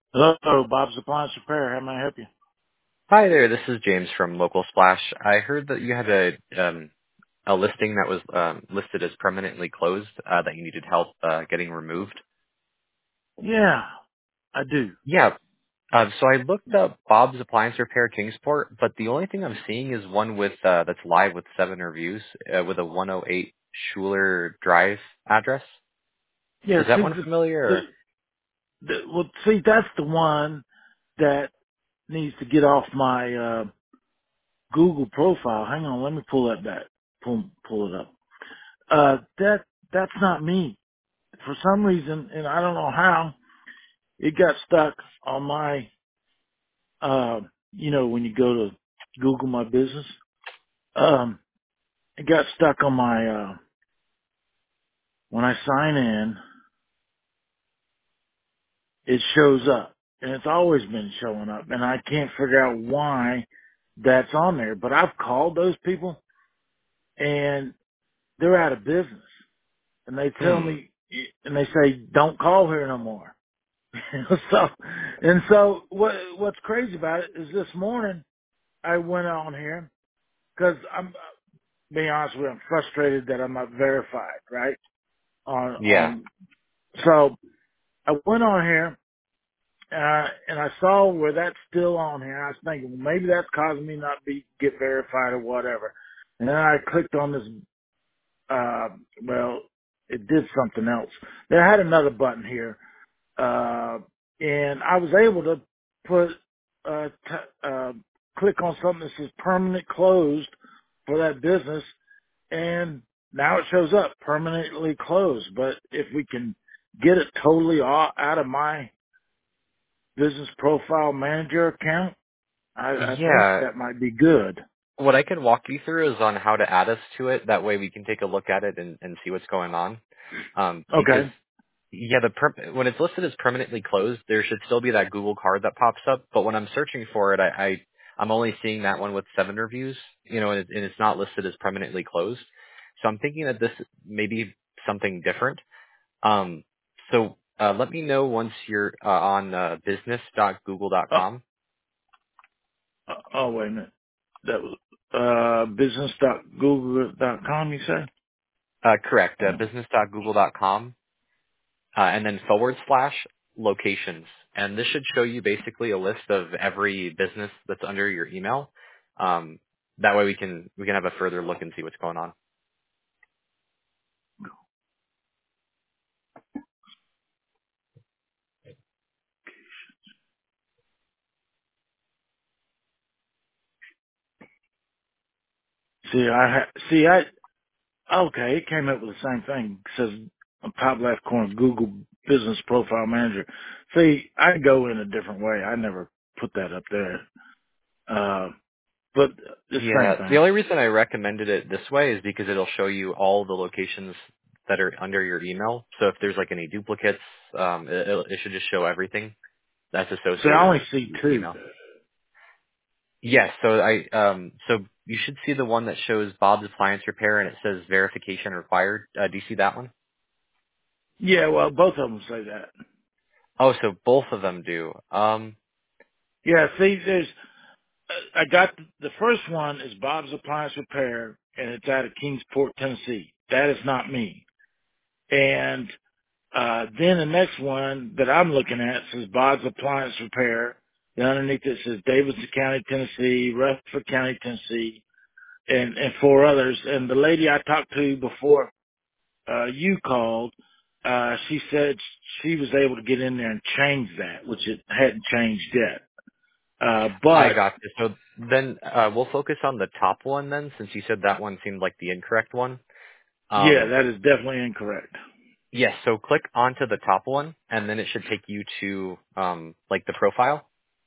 Hello, Bob's Appliance Repair. How may I help you? Hi there, this is James from Local Splash. I heard that you had a listing that was listed as permanently closed that you needed help getting removed. Yeah, I do. Yeah, so I looked up Bob's Appliance Repair Kingsport, but the only thing I'm seeing is one with that's live with 7 reviews with a 108 Schuler Drive address. Yeah, Is that see, one familiar? Or? well, see, that's the one that needs to get off my Google profile. Hang on, let me pull that back. Pull it up. That's not me. For some reason, and I don't know how, it got stuck on my, when you go to Google My Business, it got stuck on my, when I sign in, it shows up. And it's always been showing up. And I can't figure out why that's on there. But I've called those people and they're out of business. And they tell Hmm. me, and they say, don't call here no more. so, and so what's crazy about it is this morning I went on here because being honest with you, I'm frustrated that I'm not verified, right? Yeah. So I went on here and I saw where that's still on here. I was thinking, well, maybe that's causing me not to get verified or whatever. And then I clicked on this. Uh, well, it did something else. They had another button here, and I was able to put click on something that says permanent closed for that business, and now it shows up permanently closed. But if we can get it totally out of my business profile manager account, I think Yeah. that might be good. What I can walk you through is on how to add us to it. That way we can take a look at it and see what's going on. Because Okay. yeah, when it's listed as permanently closed, there should still be that Google card that pops up. But when I'm searching for it, I'm only seeing that one with 7 reviews, and it's not listed as permanently closed. So I'm thinking that this may be something different. Let me know once you're on Oh, business.google.com. wait a minute. That was, business.google.com, you say? Correct, Oh. business.google.com. And then / locations. And this should show you basically a list of every business that's under your email. Um, that way we can have a further look and see what's going on. Okay, it came up with the same thing. It says on top left corner, Google Business Profile Manager. See, I go in a different way. I never put that up there. But the same Yeah, the thing. only reason I recommended it this way is because it'll show you all the locations that are under your email. So if there's like any duplicates, it should just show everything that's See, I associated only with see the two. email. Yes, so you should see the one that shows Bob's Appliance Repair and it says verification required. Do you see that one? Yeah, well, both of them say that. Oh, so both of them do. Yeah, see, I got the first one is Bob's Appliance Repair, and it's out of Kingsport, Tennessee. That is not me. And then the next one that I'm looking at says Bob's Appliance Repair. Then underneath it says Davidson County, Tennessee, Rutherford County, Tennessee, and four others. And the lady I talked to before you called, she said she was able to get in there and change that, which it hadn't changed yet. I But got you. So then we'll focus on the top one then, since you said that one seemed like the incorrect one. yeah, Um, that is definitely incorrect. yes, so click onto the top one, and then it should take you to like the profile.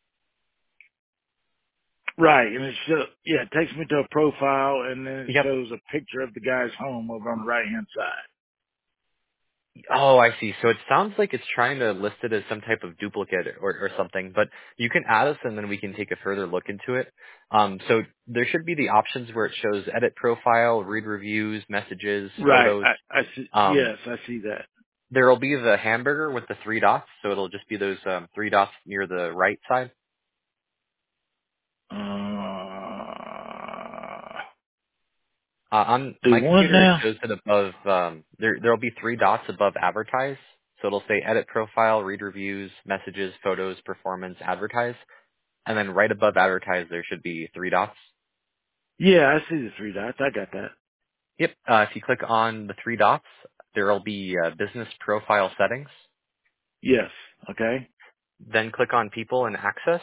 Right, and it takes me to a profile, and then it Yep. shows a picture of the guy's home over on the right hand side. Oh, I see. So it sounds like it's trying to list it as some type of duplicate or something, but you can add us and then we can take a further look into it. So there should be the options where it shows edit profile, read reviews, messages, Right, photos. I see. Um, Yes, I see that. There will be the hamburger with the three dots, so it'll just be those three dots near the right side. On Do my what computer, it now? shows it above. There'll be three dots above advertise, so it'll say edit profile, read reviews, messages, photos, performance, advertise, and then right above advertise there should be three dots. Yeah, I see the three dots. I got that. Yep. If you click on the three dots, there'll be business profile settings. Yes. Okay. Then click on people and access.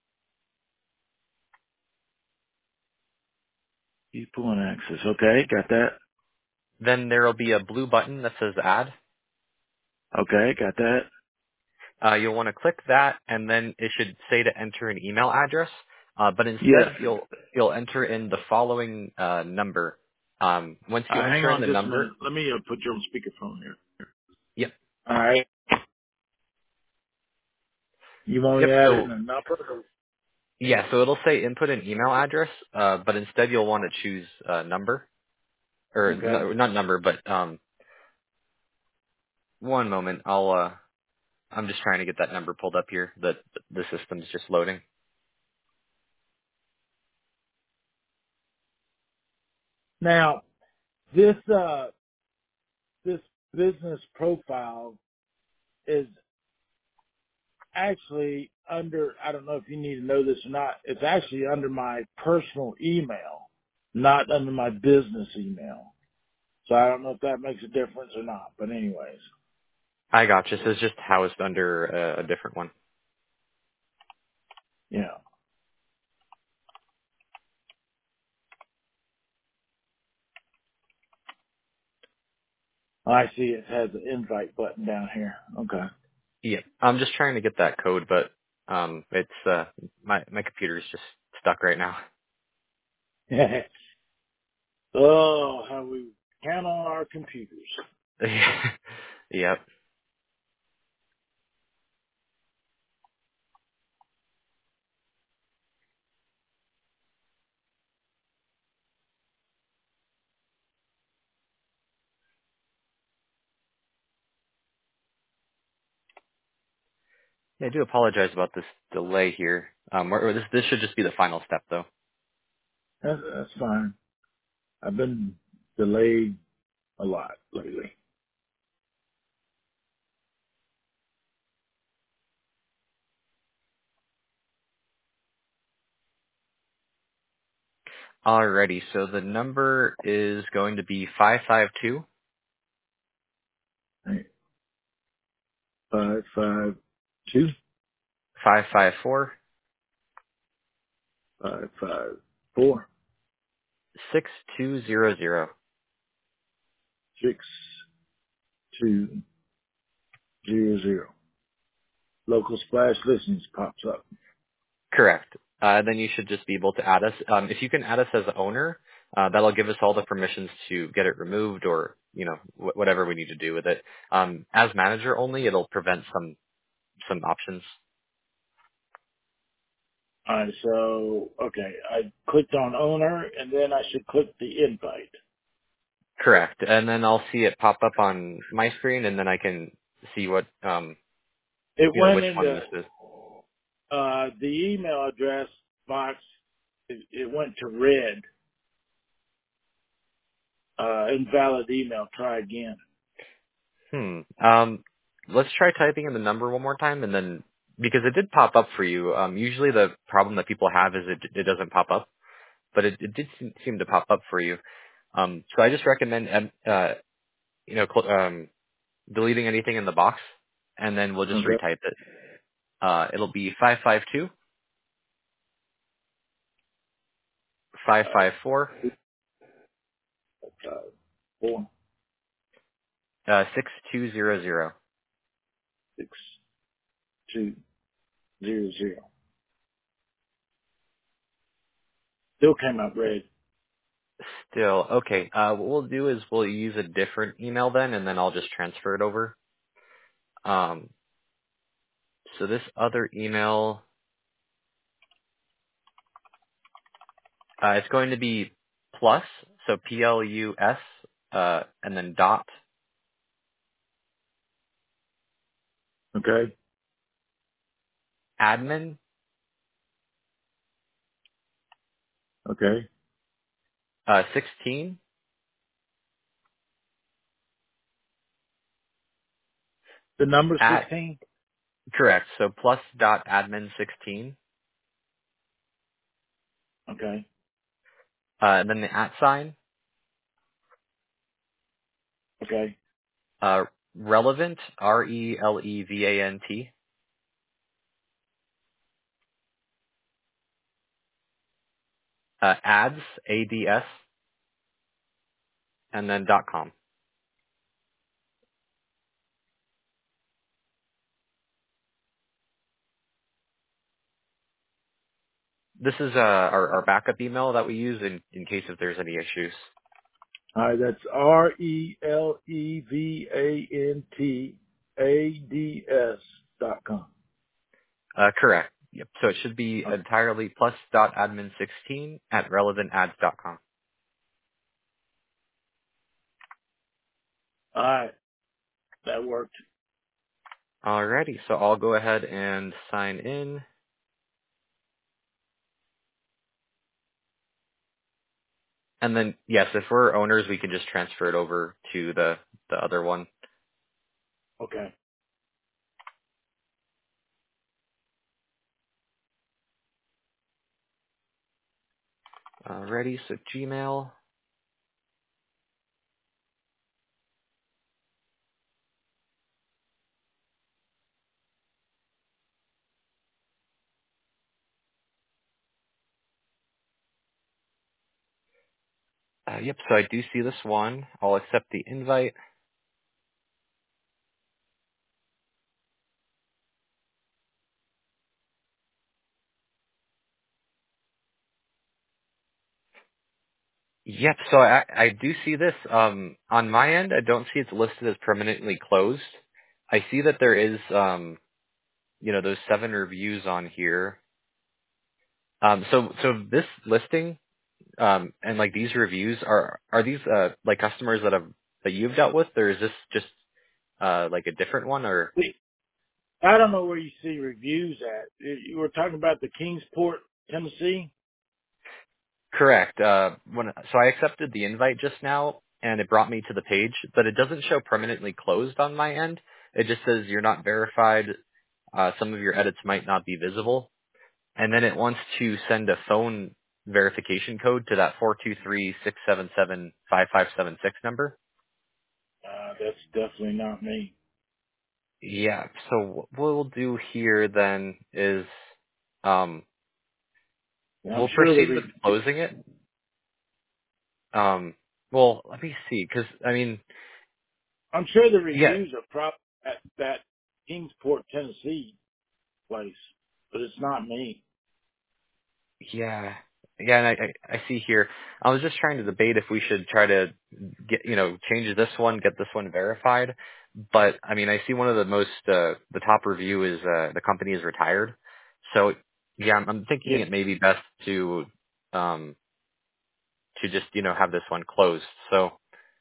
People and access. Okay, got that. Then there'll be a blue button that says add. Okay, got that. You'll want to click that, and then it should say to enter an email address. But Yes. instead, you'll enter in the following number. Once you Hang enter in on the just a minute. number, Let me put you on speakerphone here. yep, All right. You want me yep. to add it in So a number? yeah, so it'll say input an email address, but instead you'll want to choose number or Okay. not number, but one moment. I'm just trying to get that number pulled up here. The system's just loading. Now, this business profile is actually under, I don't know if you need to know this or not, it's actually under my personal email, not under my business email. So I don't know if that makes a difference or not, but anyways, I gotcha. So it's just housed under a different one. yeah. I see it has an invite button down here. Okay. Yeah, I'm just trying to get that code, but it's my computer's just stuck right now. Oh, how we count on our computers. Yep. Yeah, I do apologize about this delay here. This should just be the final step, though. That's fine. I've been delayed a lot lately. Alrighty, so the number is going to be 552 Hey, 552 554 554 6200. 6200. Local splash listings pops up. Correct. Then you should just be able to add us. If you can add us as an owner, that'll give us all the permissions to get it removed or, whatever we need to do with it. As manager only, it'll prevent some options. All right, so okay, I clicked on owner, and then I should click the invite. Correct. And then I'll see it pop up on my screen, and then I can see what, It went which one into this is. the email address box. It went to red. Invalid email. Try again. Let's try typing in the number one more time, and then because it did pop up for you. Usually the problem that people have is it doesn't pop up, but it did seem to pop up for you. So I just recommend deleting anything in the box, and then we'll just Okay. retype it. It'll be 552 554 4 6200. 6200. Still came out red. Still, okay. What we'll do is we'll use a different email then, and then I'll just transfer it over. Um, so this other email, it's going to be plus, so plus, and then dot, Okay. admin Okay. 16 The number at 16. correct. So plus dot admin 16, Okay. and then the at sign, Okay. uh, relevant relevant ads ads, and then .com. This is our backup email that we use in case if there's any issues. All right. That's RELEVANTADS.com. Correct. Yep. So it should be Okay. entirely plus dot admin 16 at relevantads.com. All right. That worked. Alrighty. So I'll go ahead and sign in. And then, yes, if we're owners, we can just transfer it over to the other one. Okay. Alrighty. So Gmail. Yep. So I do see this one. I'll accept the invite. Yep. So I do see this. On my end, I don't see it's listed as permanently closed. I see that there is, those 7 reviews on here. So this listing, and like these reviews are these, like customers that you've dealt with, or is this just, like a different one or? See, I don't know where you see reviews at. You were talking about the Kingsport, Tennessee. Correct. So I accepted the invite just now, and it brought me to the page, but it doesn't show permanently closed on my end. It just says you're not verified. Some of your edits might not be visible, and then it wants to send a phone verification code to that 423-677-5576 number. That's definitely not me. Yeah. So what we'll do here then is, um, And I'm we'll sure proceed with closing it. Well, let me see, because I mean, the yeah. reviews are at that Kingsport, Tennessee place, but it's not me. Yeah. Yeah, and I see here. I was just trying to debate if we should try to change this one, get this one verified. But I mean, I see one of the top review is the company is retired. So yeah, I'm thinking Yeah. it may be best um to just have this one closed. So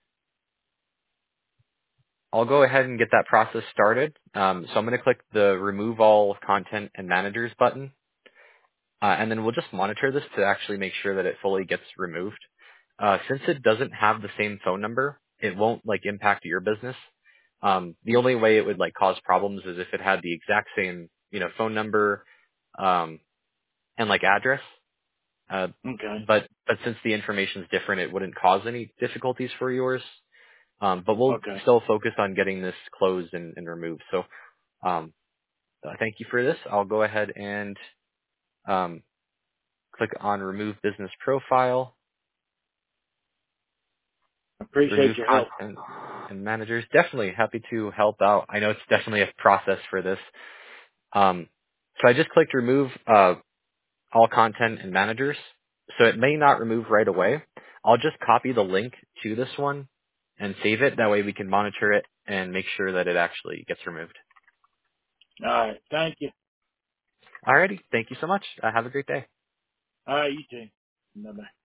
I'll go ahead and get that process started. So I'm going to click the remove all content and managers button. And then we'll just monitor this to actually make sure that it fully gets removed. Since it doesn't have the same phone number, it won't like impact your business. The only way it would like cause problems is if it had the exact same, phone number, and like address. Uh, Okay. but since the information is different, it wouldn't cause any difficulties for yours. But we'll Okay. still focus on getting this closed and removed. So, thank you for this. I'll go ahead and, um, click on remove business profile, Appreciate remove your help. content and managers. Definitely happy to help out. I know it's definitely a process for this. So I just clicked remove all content and managers. So it may not remove right away. I'll just copy the link to this one and save it. That way we can monitor it and make sure that it actually gets removed. All right. Thank you. Alrighty. Thank you so much. Have a great day. All right. You too. Bye bye.